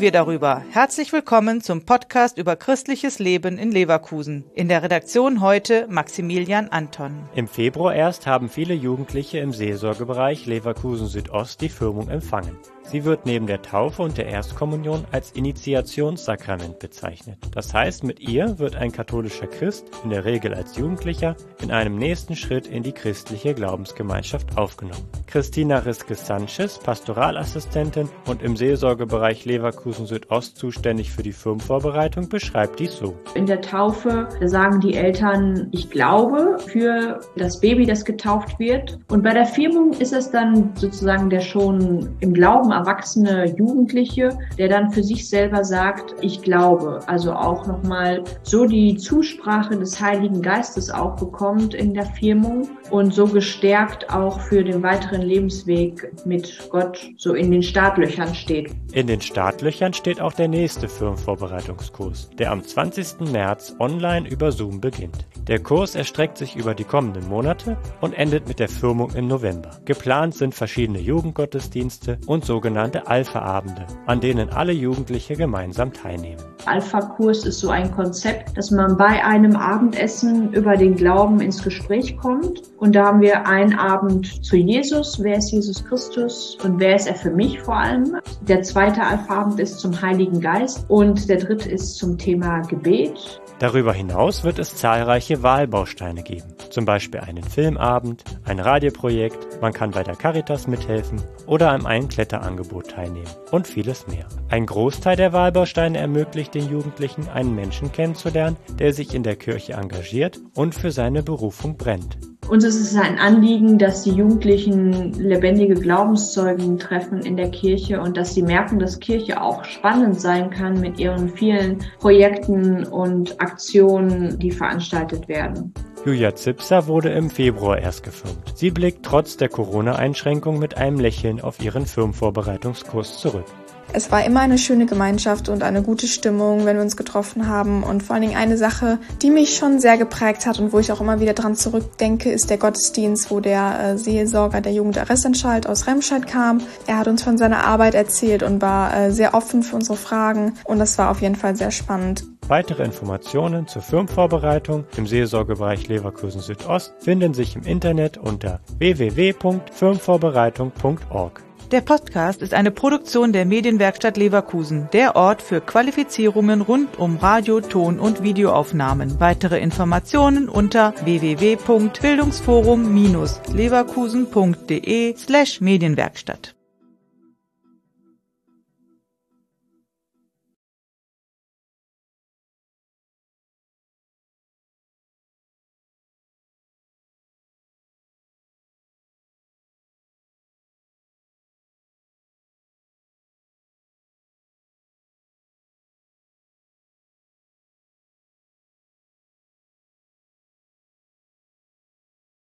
wir darüber. Herzlich willkommen zum Podcast über christliches Leben in Leverkusen. In der Redaktion heute Maximilian Anton. Im Februar erst haben viele Jugendliche im Seelsorgebereich Leverkusen Südost die Firmung empfangen. Sie wird neben der Taufe und der Erstkommunion als Initiationssakrament bezeichnet. Das heißt, mit ihr wird ein katholischer Christ, in der Regel als Jugendlicher, in einem nächsten Schritt in die christliche Glaubensgemeinschaft aufgenommen. Christina Riske-Sanchez, Pastoralassistentin und im Seelsorgebereich Leverkusen Südost zuständig für die Firmenvorbereitung, beschreibt dies so. In der Taufe sagen die Eltern, ich glaube, für das Baby, das getauft wird. Und bei der Firmung ist es dann sozusagen der schon im Glauben erwachsene Jugendliche, der dann für sich selber sagt, ich glaube. Also auch nochmal so die Zusprache des Heiligen Geistes auch bekommt in der Firmung und so gestärkt auch für den weiteren Lebensweg mit Gott so in den Startlöchern steht. In den Startlöchern steht auch der nächste Firmenvorbereitungskurs, der am 20. März online über Zoom beginnt. Der Kurs erstreckt sich über die kommenden Monate und endet mit der Firmung im November. Geplant sind verschiedene Jugendgottesdienste und sogenannte Alpha-Abende, an denen alle Jugendliche gemeinsam teilnehmen. Alpha-Kurs ist so ein Konzept, dass man bei einem Abendessen über den Glauben ins Gespräch kommt. Und da haben wir einen Abend zu Jesus. Wer ist Jesus Christus und wer ist er für mich vor allem? Der zweite Alpha-Abend ist zum Heiligen Geist und der dritte ist zum Thema Gebet. Darüber hinaus wird es zahlreiche Wahlbausteine geben, zum Beispiel einen Filmabend, ein Radioprojekt, man kann bei der Caritas mithelfen oder an einem Kletterangebot teilnehmen und vieles mehr. Ein Großteil der Wahlbausteine ermöglicht den Jugendlichen, einen Menschen kennenzulernen, der sich in der Kirche engagiert und für seine Berufung brennt. Uns ist es ein Anliegen, dass die Jugendlichen lebendige Glaubenszeugen treffen in der Kirche und dass sie merken, dass Kirche auch spannend sein kann mit ihren vielen Projekten und Aktionen, die veranstaltet werden. Julia Zipser wurde im Februar erst gefirmt. Sie blickt trotz der Corona-Einschränkung mit einem Lächeln auf ihren Firmenvorbereitungskurs zurück. Es war immer eine schöne Gemeinschaft und eine gute Stimmung, wenn wir uns getroffen haben. Und vor allen Dingen eine Sache, die mich schon sehr geprägt hat und wo ich auch immer wieder dran zurückdenke, ist der Gottesdienst, wo der Seelsorger der Jugendarrestanstalt aus Remscheid kam. Er hat uns von seiner Arbeit erzählt und war sehr offen für unsere Fragen. Und das war auf jeden Fall sehr spannend. Weitere Informationen zur Firmenvorbereitung im Seelsorgebereich Leverkusen Südost finden sich im Internet unter www.firmenvorbereitung.org. Der Podcast ist eine Produktion der Medienwerkstatt Leverkusen, der Ort für Qualifizierungen rund um Radio-, Ton- und Videoaufnahmen. Weitere Informationen unter www.bildungsforum-leverkusen.de/Medienwerkstatt.